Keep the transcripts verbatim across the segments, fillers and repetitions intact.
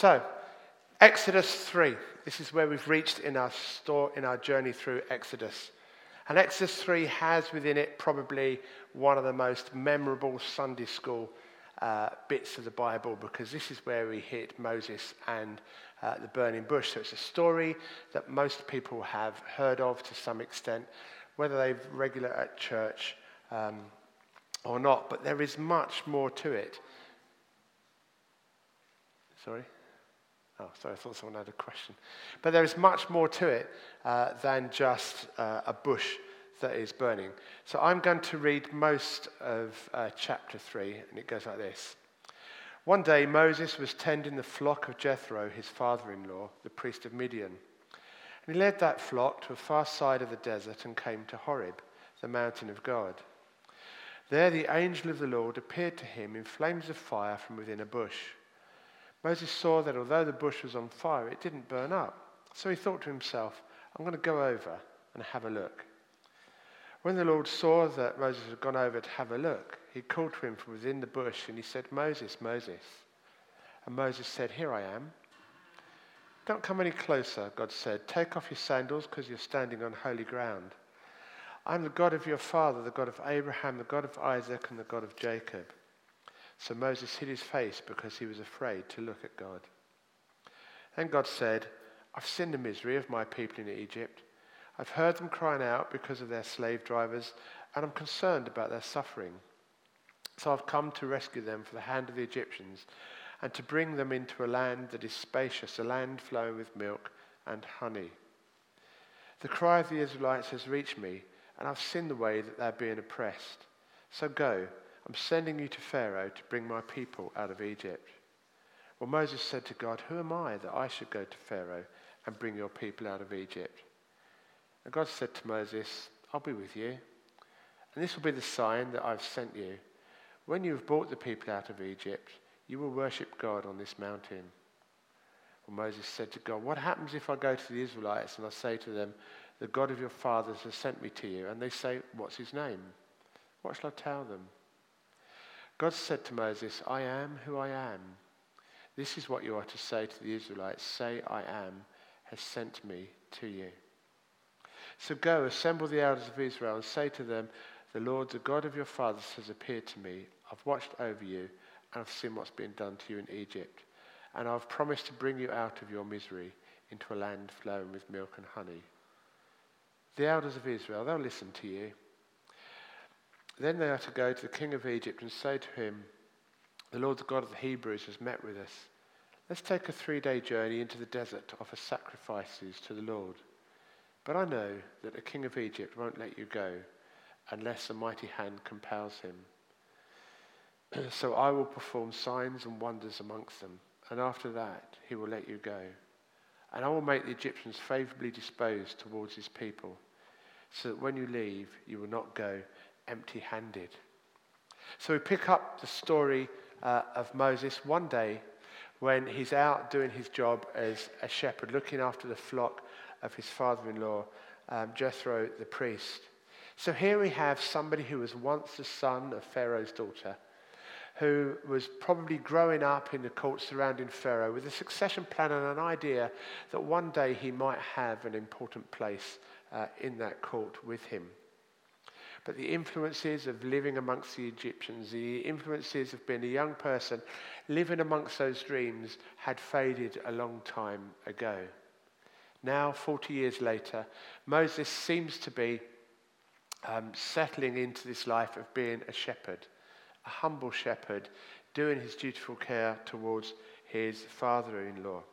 So, Exodus three. This is where we've reached in our store, in our journey through Exodus. And Exodus three has within it probably one of the most memorable Sunday school uh, bits of the Bible, because this is where we hit Moses and uh, the burning bush. So it's a story that most people have heard of to some extent, whether they're regular at church um, or not. But there is much more to it. Sorry? Oh, sorry, I thought someone had a question. But there is much more to it uh, than just uh, a bush that is burning. So I'm going to read most of uh, chapter three, and it goes like this. One day Moses was tending the flock of Jethro, his father-in-law, the priest of Midian. And he led that flock to a far side of the desert and came to Horeb, the mountain of God. There the angel of the Lord appeared to him in flames of fire from within a bush. Moses saw that although the bush was on fire, it didn't burn up. So he thought to himself, I'm going to go over and have a look. When the Lord saw that Moses had gone over to have a look, he called to him from within the bush and he said, Moses, Moses. And Moses said, Here I am. Don't come any closer, God said. Take off your sandals because you're standing on holy ground. I'm the God of your father, the God of Abraham, the God of Isaac, and the God of Jacob. So Moses hid his face because he was afraid to look at God. Then God said, I've seen the misery of my people in Egypt. I've heard them crying out because of their slave drivers, and I'm concerned about their suffering. So I've come to rescue them from the hand of the Egyptians and to bring them into a land that is spacious, a land flowing with milk and honey. The cry of the Israelites has reached me, and I've seen the way that they're being oppressed. So go. I'm sending you to Pharaoh to bring my people out of Egypt. Well, Moses said to God, Who am I that I should go to Pharaoh and bring your people out of Egypt? And God said to Moses, I'll be with you. And this will be the sign that I've sent you. When you have brought the people out of Egypt, you will worship God on this mountain. Well, Moses said to God, What happens if I go to the Israelites and I say to them, The God of your fathers has sent me to you? And they say, What's his name? What shall I tell them? God said to Moses, I am who I am. This is what you are to say to the Israelites. Say, I am, has sent me to you. So go, assemble the elders of Israel and say to them, the Lord, the God of your fathers, has appeared to me. I've watched over you and I've seen what's been done to you in Egypt. And I've promised to bring you out of your misery into a land flowing with milk and honey. The elders of Israel, they'll listen to you. Then they are to go to the king of Egypt and say to him, the Lord, the God of the Hebrews, has met with us. Let's take a three-day journey into the desert to offer sacrifices to the Lord. But I know that the king of Egypt won't let you go unless a mighty hand compels him. So I will perform signs and wonders amongst them, and after that he will let you go. And I will make the Egyptians favorably disposed towards his people, so that when you leave, you will not go empty-handed. So we pick up the story uh, of Moses one day when he's out doing his job as a shepherd, looking after the flock of his father-in-law, um, Jethro the priest. So here we have somebody who was once the son of Pharaoh's daughter, who was probably growing up in the court surrounding Pharaoh with a succession plan and an idea that one day he might have an important place uh, in that court with him. But the influences of living amongst the Egyptians, the influences of being a young person living amongst those dreams had faded a long time ago. Now, forty years later, Moses seems to be um, settling into this life of being a shepherd, a humble shepherd, doing his dutiful care towards his father-in-law.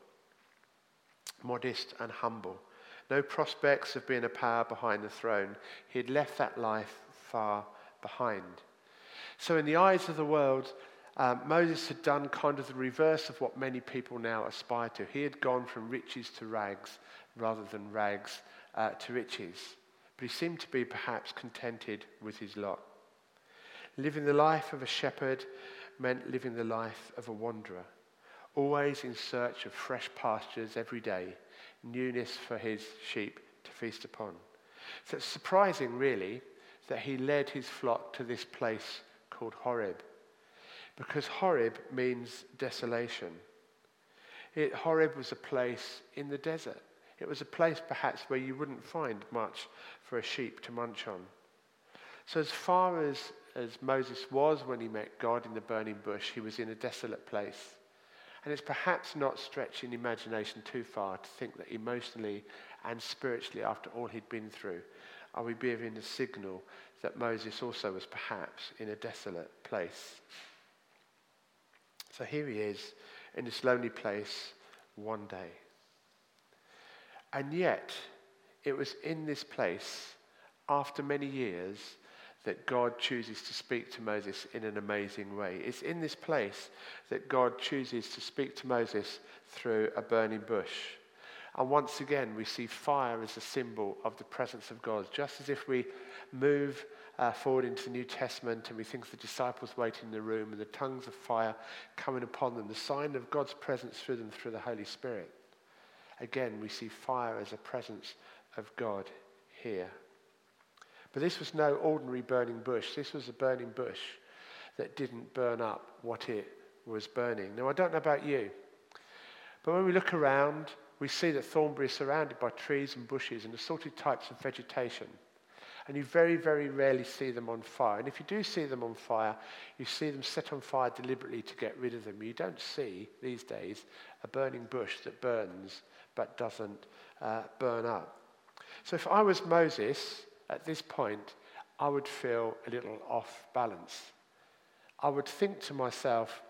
Modest and humble. No prospects of being a power behind the throne. He had left that life far behind. So in the eyes of the world, um, Moses had done kind of the reverse of what many people now aspire to. He had gone from riches to rags rather than rags uh, to riches. But he seemed to be perhaps contented with his lot. Living the life of a shepherd meant living the life of a wanderer, always in search of fresh pastures every day, newness for his sheep to feast upon. So it's surprising, really, that he led his flock to this place called Horeb, because Horeb means desolation. It, Horeb was a place in the desert. It was a place perhaps where you wouldn't find much for a sheep to munch on. So as far as, as Moses was when he met God in the burning bush, he was in a desolate place. And it's perhaps not stretching imagination too far to think that emotionally and spiritually, after all he'd been through, are we being a signal that Moses also was perhaps in a desolate place. So here he is in this lonely place one day. And yet, it was in this place, after many years, that God chooses to speak to Moses in an amazing way. It's in this place that God chooses to speak to Moses through a burning bush. And once again, we see fire as a symbol of the presence of God. Just as if we move uh, forward into the New Testament and we think of the disciples waiting in the room and the tongues of fire coming upon them, the sign of God's presence through them through the Holy Spirit. Again, we see fire as a presence of God here. But this was no ordinary burning bush. This was a burning bush that didn't burn up what it was burning. Now, I don't know about you, but when we look around, we see that Thornbury is surrounded by trees and bushes and assorted types of vegetation. And you very, very rarely see them on fire. And if you do see them on fire, you see them set on fire deliberately to get rid of them. You don't see, these days, a burning bush that burns but doesn't uh, burn up. So if I was Moses at this point, I would feel a little off balance. I would think to myself,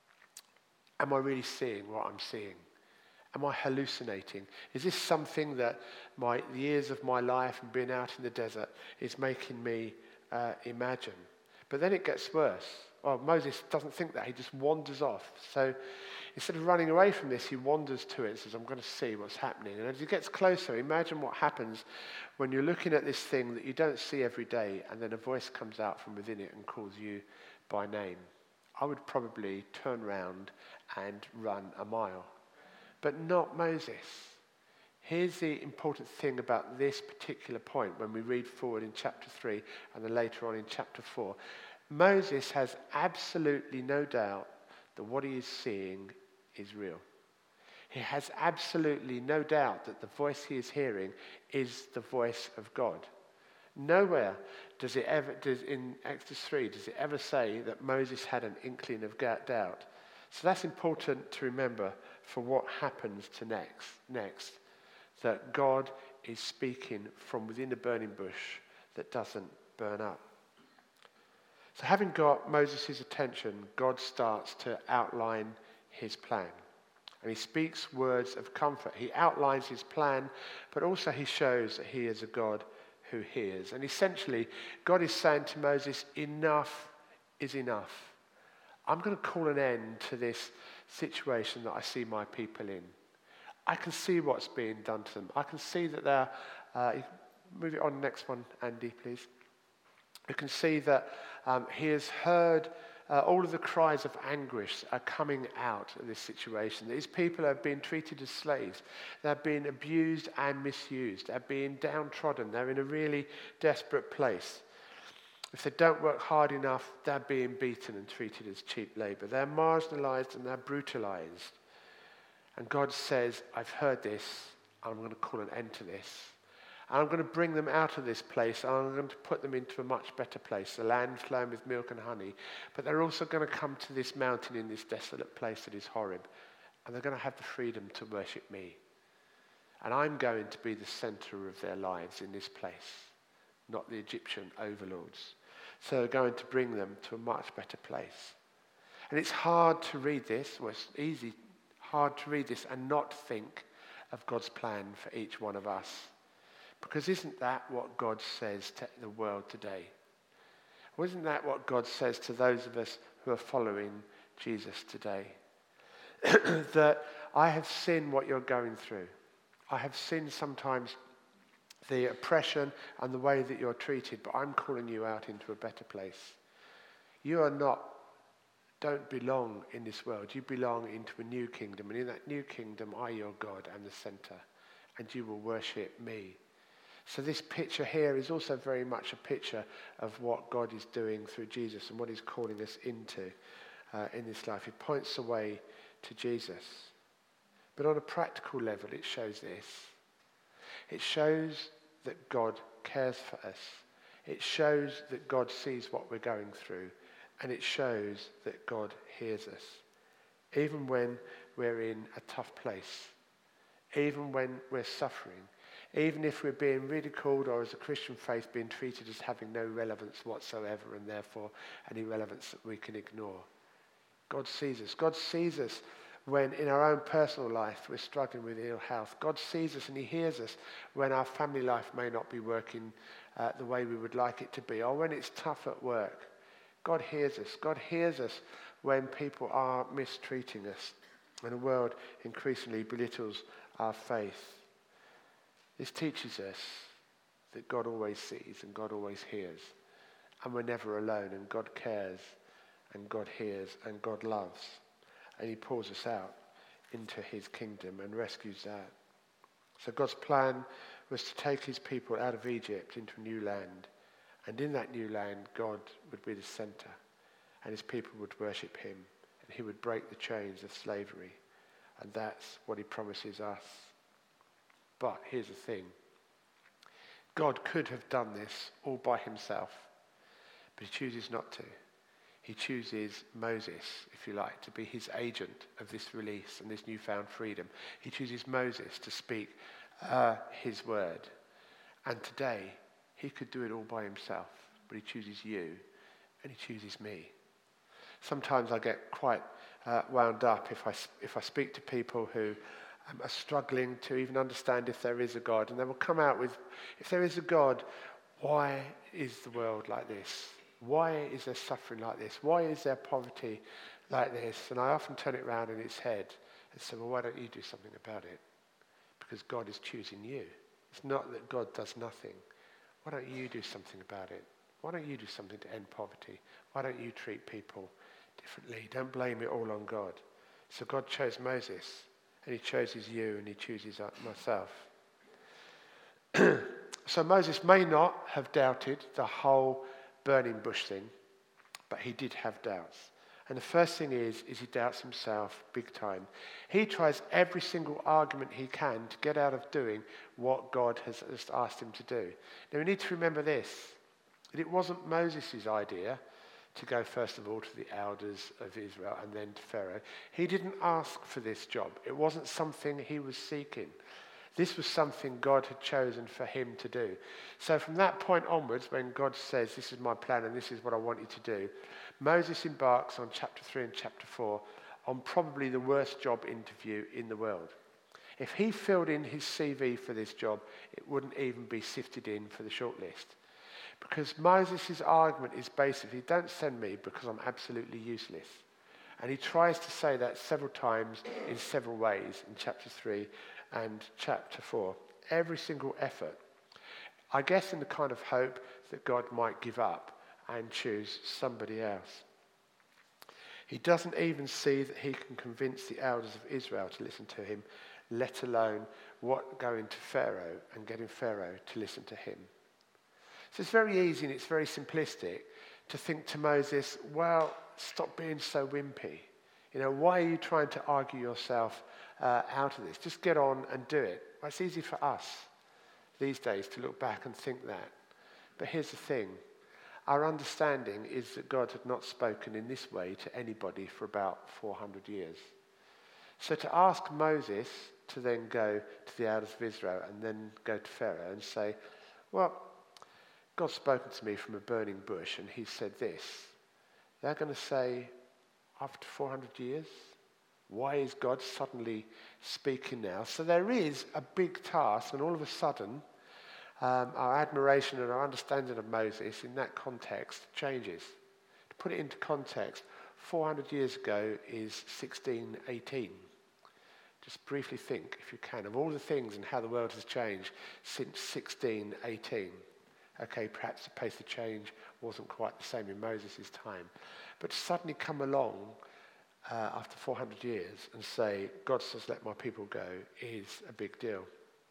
am I really seeing what I'm seeing? Am I hallucinating? Is this something that my the years of my life and being out in the desert is making me uh, imagine? But then it gets worse. Well, Moses doesn't think that. He just wanders off. So instead of running away from this, he wanders to it and says, I'm going to see what's happening. And as he gets closer, imagine what happens when you're looking at this thing that you don't see every day, and then a voice comes out from within it and calls you by name. I would probably turn round and run a mile. But not Moses. Here's the important thing about this particular point when we read forward in chapter three and then later on in chapter four. Moses has absolutely no doubt that what he is seeing is real. He has absolutely no doubt that the voice he is hearing is the voice of God. Nowhere does it ever, does in Exodus three, does it ever say that Moses had an inkling of doubt. So that's important to remember for what happens to next, next, that God is speaking from within the burning bush that doesn't burn up. So having got Moses' attention, God starts to outline his plan. And he speaks words of comfort. He outlines his plan, but also he shows that he is a God who hears. And essentially, God is saying to Moses, enough is enough. I'm going to call an end to this situation that I see my people in. I can see what's being done to them. I can see that they're... Uh, move it on, next one, Andy, please. You can see that um, he has heard uh, all of the cries of anguish are coming out of this situation. These people are being treated as slaves. They're being abused and misused. They're being downtrodden. They're in a really desperate place. If they don't work hard enough, they're being beaten and treated as cheap labor. They're marginalized and they're brutalized. And God says, I've heard this, and I'm going to call an end to this. And I'm going to bring them out of this place, and I'm going to put them into a much better place, a land flowing with milk and honey. But they're also going to come to this mountain in this desolate place that is Horeb, and they're going to have the freedom to worship me. And I'm going to be the center of their lives in this place, not the Egyptian overlords. So they're going to bring them to a much better place. And it's hard to read this, well, it's easy, hard to read this and not think of God's plan for each one of us. Because isn't that what God says to the world today? Well, isn't that what God says to those of us who are following Jesus today? That I have seen what you're going through. I have seen sometimes the oppression and the way that you're treated, but I'm calling you out into a better place. You are not, don't belong in this world. You belong into a new kingdom, and in that new kingdom, I, your God, am the center, and you will worship me. So this picture here is also very much a picture of what God is doing through Jesus and what he's calling us into uh, in this life. He points the way to Jesus. But on a practical level, it shows this. It shows that God cares for us. It shows that God sees what we're going through. And it shows that God hears us. Even when we're in a tough place. Even when we're suffering. Even if we're being ridiculed or as a Christian faith being treated as having no relevance whatsoever and therefore any relevance that we can ignore. God sees us. God sees us when in our own personal life we're struggling with ill health. God sees us and he hears us when our family life may not be working uh, the way we would like it to be, or when it's tough at work. God hears us. God hears us when people are mistreating us and the world increasingly belittles our faith. This teaches us that God always sees and God always hears. And we're never alone, and God cares and God hears and God loves. And he pulls us out into his kingdom and rescues that. So God's plan was to take his people out of Egypt into a new land. And in that new land, God would be the center. And his people would worship him. And he would break the chains of slavery. And that's what he promises us. But here's the thing. God could have done this all by himself. But he chooses not to. He chooses Moses, if you like, to be his agent of this release and this newfound freedom. He chooses Moses to speak uh, his word. And today, he could do it all by himself. But he chooses you and he chooses me. Sometimes I get quite uh, wound up if I, if I speak to people who um, are struggling to even understand if there is a God. And they will come out with, if there is a God, why is the world like this? Why is there suffering like this? Why is there poverty like this? And I often turn it around in its head and say, well, why don't you do something about it? Because God is choosing you. It's not that God does nothing. Why don't you do something about it? Why don't you do something to end poverty? Why don't you treat people differently? Don't blame it all on God. So God chose Moses, and he chooses you, and he chooses myself. So Moses may not have doubted the whole burning bush thing, but he did have doubts. And the first thing is, is he doubts himself big time. He tries every single argument he can to get out of doing what God has just asked him to do. Now we need to remember this, that it wasn't Moses' idea to go first of all to the elders of Israel and then to Pharaoh. He didn't ask for this job. It wasn't something he was seeking. This was something God had chosen for him to do. So from that point onwards, when God says, this is my plan and this is what I want you to do, Moses embarks on chapter three and chapter four on probably the worst job interview in the world. If he filled in his C V for this job, it wouldn't even be sifted in for the shortlist. Because Moses' argument is basically, don't send me because I'm absolutely useless. And he tries to say that several times in several ways in chapter three and chapter four. Every single effort. I guess in the kind of hope that God might give up and choose somebody else. He doesn't even see that he can convince the elders of Israel to listen to him, let alone what going to Pharaoh and getting Pharaoh to listen to him. So it's very easy and it's very simplistic to think to Moses, well, stop being so wimpy. You know, why are you trying to argue yourself uh, out of this? Just get on and do it. Well, it's easy for us these days to look back and think that. But here's the thing. Our understanding is that God had not spoken in this way to anybody for about four hundred years. So to ask Moses to then go to the elders of Israel and then go to Pharaoh and say, well, God's spoken to me from a burning bush and he said this. They're going to say, after four hundred years, why is God suddenly speaking now? So there is a big task, and all of a sudden, um, our admiration and our understanding of Moses in that context changes. To put it into context, four hundred years ago is sixteen eighteen. Just briefly think, if you can, of all the things and how the world has changed since sixteen eighteen. Okay, perhaps the pace of change wasn't quite the same in Moses' time. But to suddenly come along uh, after four hundred years and say, God says, let my people go, is a big deal.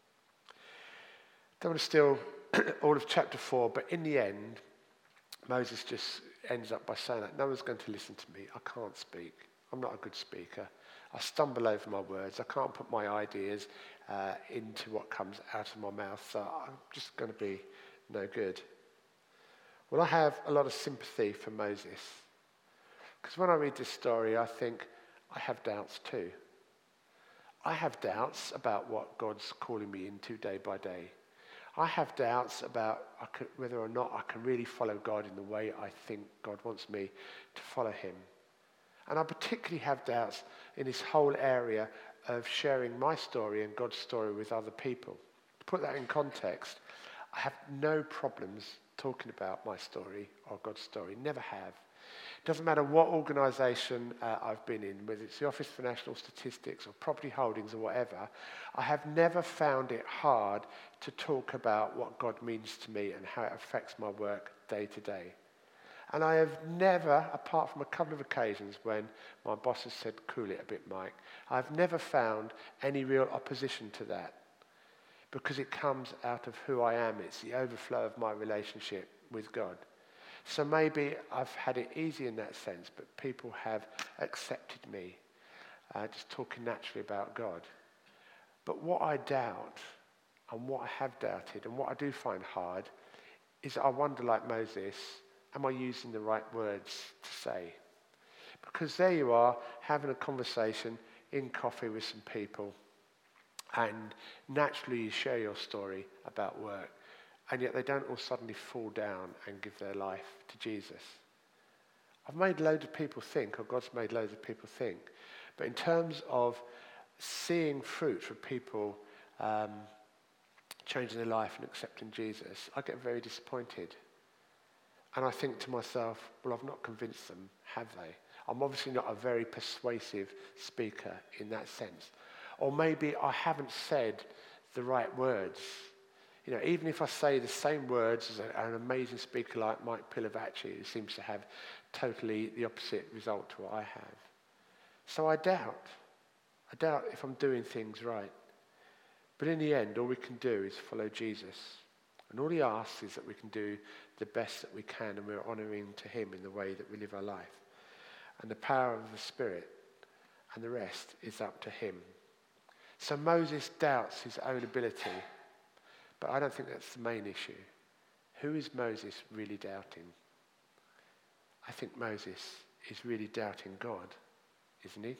Don't want to steal all of chapter four, but in the end, Moses just ends up by saying that no one's going to listen to me. I can't speak. I'm not a good speaker. I stumble over my words. I can't put my ideas uh, into what comes out of my mouth, so I'm just going to be no good. Well, I have a lot of sympathy for Moses, because when I read this story, I think I have doubts too. I have doubts about what God's calling me into day by day. I have doubts about I could, whether or not I can really follow God in the way I think God wants me to follow him. And I particularly have doubts in this whole area of sharing my story and God's story with other people. To put that in context, I have no problems talking about my story or God's story. Never have. It doesn't matter what organisation uh, I've been in, whether it's the Office for National Statistics or Property Holdings or whatever, I have never found it hard to talk about what God means to me and how it affects my work day to day. And I have never, apart from a couple of occasions when my boss has said, cool it a bit, Mike, I've never found any real opposition to that, because it comes out of who I am. It's the overflow of my relationship with God. So maybe I've had it easy in that sense, but people have accepted me, uh, just talking naturally about God. But what I doubt, and what I have doubted, and what I do find hard, is I wonder, like Moses, am I using the right words to say? Because there you are, having a conversation in coffee with some people, and naturally you share your story about work, and yet they don't all suddenly fall down and give their life to Jesus. I've made loads of people think, or God's made loads of people think, but in terms of seeing fruit for people um, changing their life and accepting Jesus, I get very disappointed. And I think to myself, well, I've not convinced them, have they? I'm obviously not a very persuasive speaker in that sense. Or maybe I haven't said the right words. You know, even if I say the same words as a, an amazing speaker like Mike Pilavachi, who seems to have totally the opposite result to what I have. So I doubt. I doubt if I'm doing things right. But in the end, all we can do is follow Jesus. And all he asks is that we can do the best that we can, and we're honouring to him in the way that we live our life. And the power of the Spirit and the rest is up to him. So Moses doubts his own ability, but I don't think that's the main issue. Who is Moses really doubting? I think Moses is really doubting God, isn't he?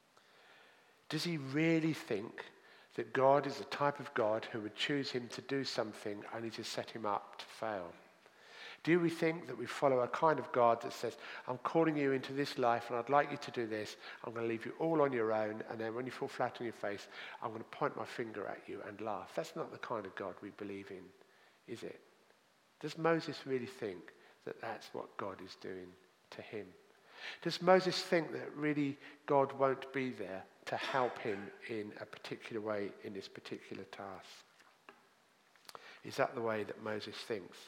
Does he really think that God is the type of God who would choose him to do something only to set him up to fail? Do we think that we follow a kind of God that says, I'm calling you into this life and I'd like you to do this. I'm going to leave you all on your own, and then when you fall flat on your face, I'm going to point my finger at you and laugh. That's not the kind of God we believe in, is it? Does Moses really think that that's what God is doing to him? Does Moses think that really God won't be there to help him in a particular way in this particular task? Is that the way that Moses thinks?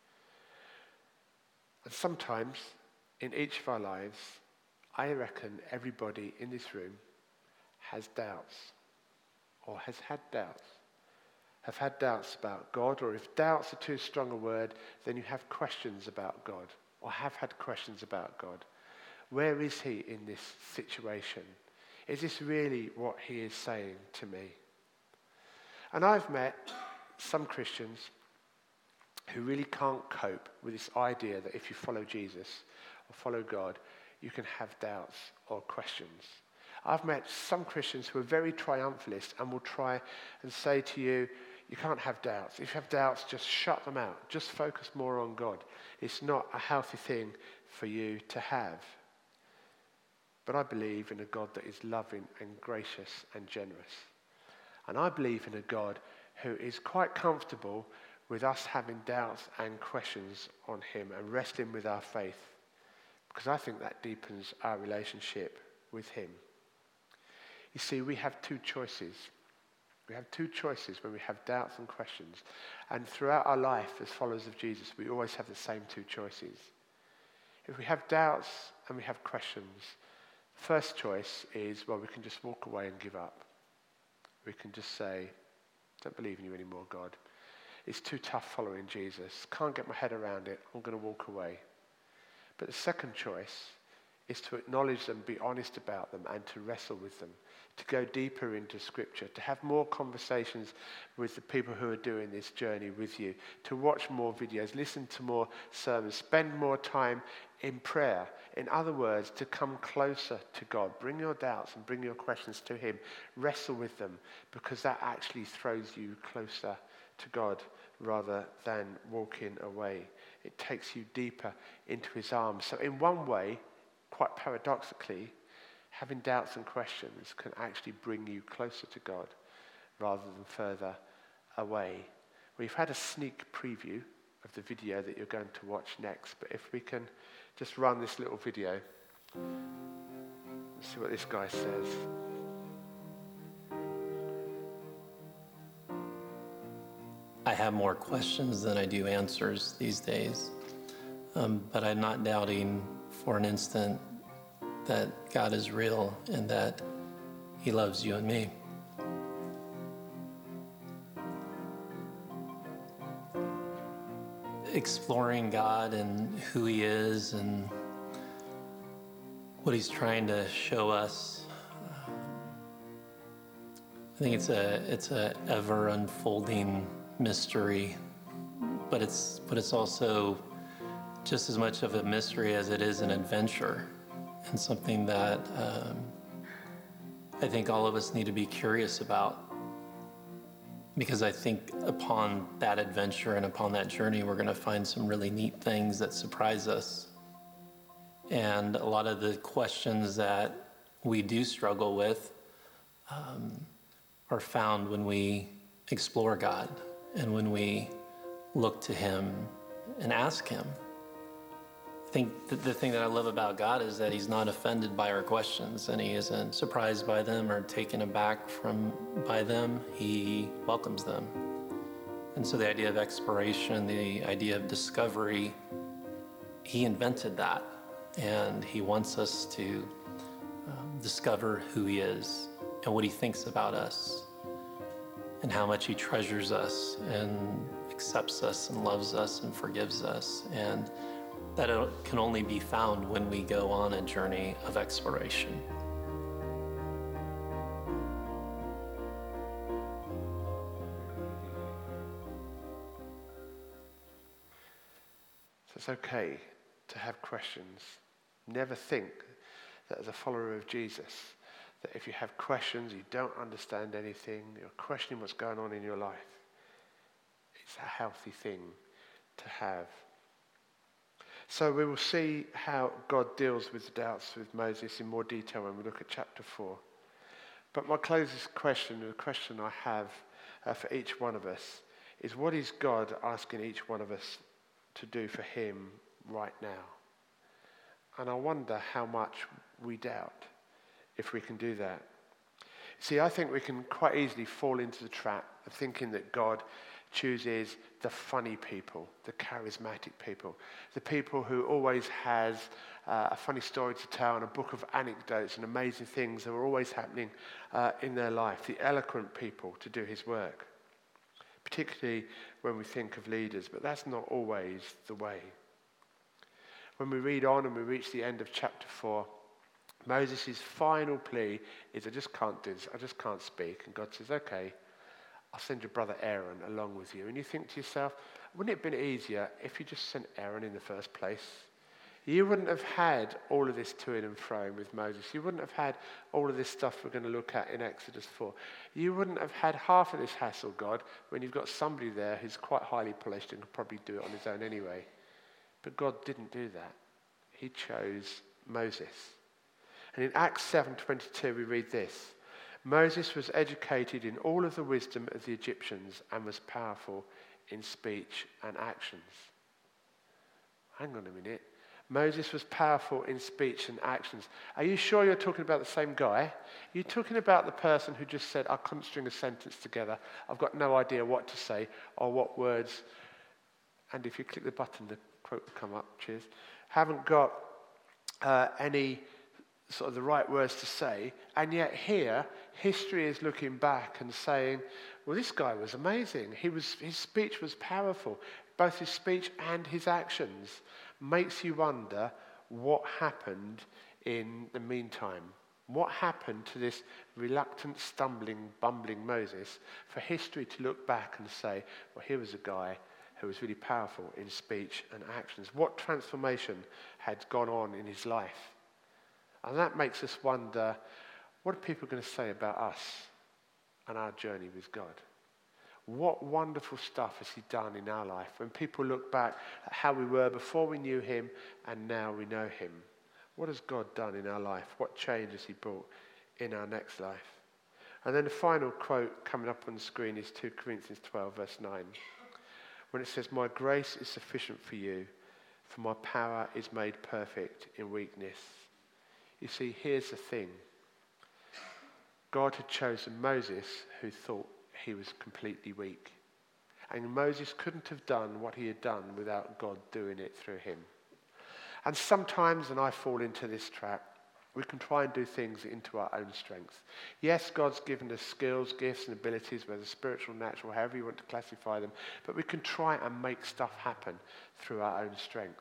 And sometimes, in each of our lives, I reckon everybody in this room has doubts, or has had doubts, have had doubts about God, or if doubts are too strong a word, then you have questions about God, or have had questions about God. Where is he in this situation? Is this really what he is saying to me? And I've met some Christians who really can't cope with this idea that if you follow Jesus or follow God, you can have doubts or questions. I've met some Christians who are very triumphalist and will try and say to you, you can't have doubts. If you have doubts, just shut them out. Just focus more on God. It's not a healthy thing for you to have. But I believe in a God that is loving and gracious and generous. And I believe in a God who is quite comfortable with us having doubts and questions on him and wrestling with our faith, because I think that deepens our relationship with him. You see, we have two choices. We have two choices when we have doubts and questions. And throughout our life as followers of Jesus, we always have the same two choices. If we have doubts and we have questions, the first choice is, well, we can just walk away and give up. We can just say, don't believe in you anymore, God. It's too tough following Jesus. Can't get my head around it. I'm going to walk away. But the second choice is to acknowledge them, be honest about them, and to wrestle with them, to go deeper into Scripture, to have more conversations with the people who are doing this journey with you, to watch more videos, listen to more sermons, spend more time in prayer. In other words, to come closer to God. Bring your doubts and bring your questions to him. Wrestle with them, because that actually throws you closer to God rather than walking away. It takes you deeper into his arms. So in one way, quite paradoxically, having doubts and questions can actually bring you closer to God rather than further away. We've had a sneak preview of the video that you're going to watch next, but if we can just run this little video and see what this guy says. I have more questions than I do answers these days, um, but I'm not doubting for an instant that God is real and that he loves you and me. Exploring God and who he is and what he's trying to show us, I think it's a it's a ever unfolding mystery, but it's but it's also just as much of a mystery as it is an adventure, and something that um, I think all of us need to be curious about. Because I think upon that adventure and upon that journey, we're going to find some really neat things that surprise us. And a lot of the questions that we do struggle with um, are found when we explore God and when we look to him and ask him. I think that the thing that I love about God is that he's not offended by our questions, and he isn't surprised by them or taken aback from by them. He welcomes them. And so the idea of exploration, the idea of discovery, he invented that, and he wants us to um, discover who he is and what he thinks about us and how much he treasures us and accepts us and loves us and forgives us. And that it can only be found when we go on a journey of exploration. So it's okay to have questions. Never think that as a follower of Jesus, that if you have questions, you don't understand anything, you're questioning what's going on in your life, it's a healthy thing to have. So we will see how God deals with the doubts with Moses in more detail when we look at chapter four. But my closest question, the question I have uh, for each one of us, is what is God asking each one of us to do for him right now? And I wonder how much we doubt if we can do that. See, I think we can quite easily fall into the trap of thinking that God chooses the funny people, the charismatic people, the people who always has uh, a funny story to tell and a book of anecdotes and amazing things that are always happening uh, in their life, the eloquent people to do his work, particularly when we think of leaders, but that's not always the way. When we read on and we reach the end of chapter four, Moses' final plea is, I just can't do this, I just can't speak. And God says, okay, I'll send your brother Aaron along with you. And you think to yourself, wouldn't it have been easier if you just sent Aaron in the first place? You wouldn't have had all of this to and fro with Moses. You wouldn't have had all of this stuff we're going to look at in Exodus four. You wouldn't have had half of this hassle, God, when you've got somebody there who's quite highly polished and could probably do it on his own anyway. But God didn't do that. He chose Moses. And in Acts seven twenty-two we read this: Moses was educated in all of the wisdom of the Egyptians and was powerful in speech and actions. Hang on a minute. Moses was powerful in speech and actions. Are you sure you're talking about the same guy? Are you talking about the person who just said, I couldn't string a sentence together, I've got no idea what to say or what words, and if you click the button, the quote will come up, cheers, haven't got uh, any sort of the right words to say, and yet here, history is looking back and saying, well, this guy was amazing. He was, his speech was powerful. Both his speech and his actions makes you wonder what happened in the meantime? What happened to this reluctant, stumbling, bumbling Moses for history to look back and say, well, here was a guy who was really powerful in speech and actions? What transformation had gone on in his life? And that makes us wonder, what are people going to say about us and our journey with God? What wonderful stuff has he done in our life when people look back at how we were before we knew him and now we know him? What has God done in our life? What change has he brought in our next life? And then the final quote coming up on the screen is two Corinthians twelve, verse nine, when it says, my grace is sufficient for you, for my power is made perfect in weakness. You see, here's the thing. God had chosen Moses, who thought he was completely weak. And Moses couldn't have done what he had done without God doing it through him. And sometimes, and I fall into this trap, we can try and do things into our own strength. Yes, God's given us skills, gifts and abilities, whether spiritual, natural, however you want to classify them, but we can try and make stuff happen through our own strength.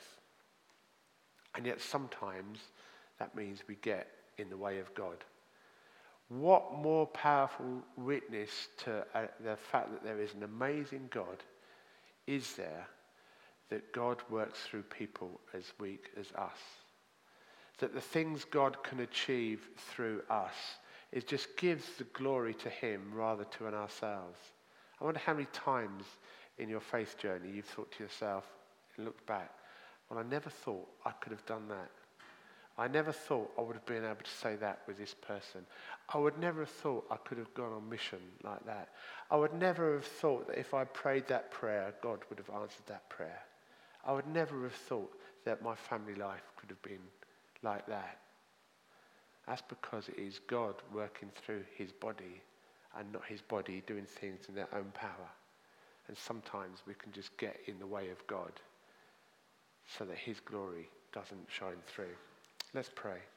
And yet sometimes that means we get in the way of God. What more powerful witness to uh, the fact that there is an amazing God is there that God works through people as weak as us? That the things God can achieve through us, it just gives the glory to him rather to ourselves. I wonder how many times in your faith journey you've thought to yourself and looked back, well, I never thought I could have done that. I never thought I would have been able to say that with this person. I would never have thought I could have gone on mission like that. I would never have thought that if I prayed that prayer, God would have answered that prayer. I would never have thought that my family life could have been like that. That's because it is God working through his body and not his body doing things in their own power. And sometimes we can just get in the way of God so that his glory doesn't shine through. Let's pray.